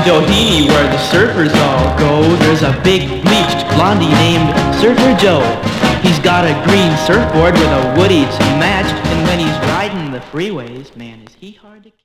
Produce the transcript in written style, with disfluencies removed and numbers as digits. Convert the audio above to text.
Doheny, where the surfers all go, there's a big bleached blondie named Surfer Joe. He's got a green surfboard with a woody to match, and when he's riding the freeways, man, is he hard to catch.